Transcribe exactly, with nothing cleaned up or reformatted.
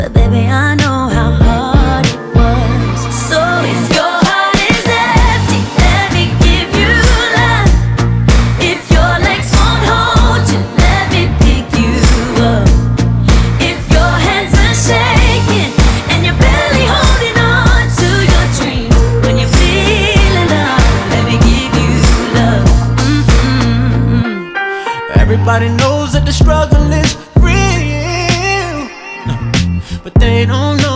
but baby, I know how hard it was. So if your heart is empty, let me give you love. If your legs won't hold you, let me pick you up. If your hands are shaking and you're barely holding on to your dreams, when you're feeling low, let me give you love. Mm-hmm. Everybody knows that the struggle is real, but they don't know